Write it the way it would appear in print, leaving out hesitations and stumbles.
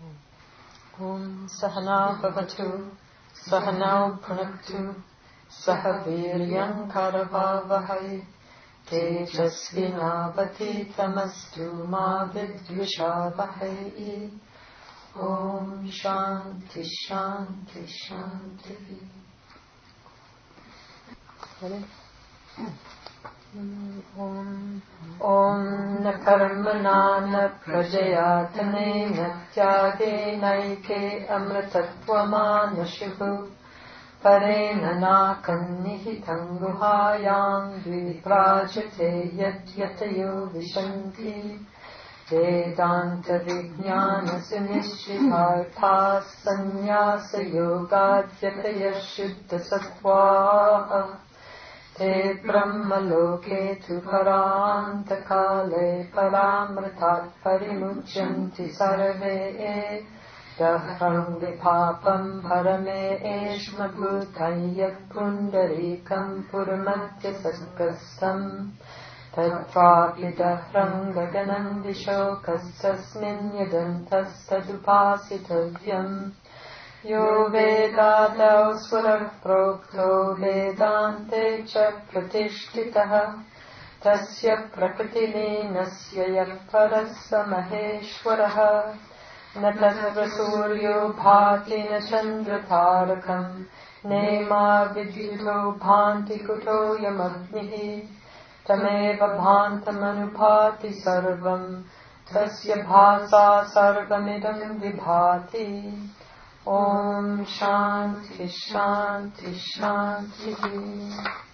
Om Sahana Bhavatu Sahanau Bhunaktu Saha Viryam Karavavahai Tejasvinavati Tamastu Ma Vidvishavahai. Om Shanti Shanti Shanti. Om na karmana na prajaya tanena tyage naike amritatvamana parena nakannihitam guhayam dviprajate yatyatayo vishanti vedanta vijnana sunishchitarthas sannyasa yogadyataya shuddha sattvaha te brahmaloke tu parantakale paramritat parimucyanti sarve dahram vipapam parame eshma bhutayat pundarikam puramadya saskasam tatrapi dahram gaganam dishokassasmin yadantas tadupasitavyam Yo Vedata Swarak Prokto Vedante Cha Pratishtitaha Tasya Prakritini Nasya Yakparasa Maheshwaraha Natatra Suryo Bhati Na Chandra Tarakam Nema Vidyuto Bhanti Kuto Yamagnihi Tameva Bhantamanupati Sarvam Tasya Bhasa Sarvamidam Vibhati. Om Shanti Shanti Shanti.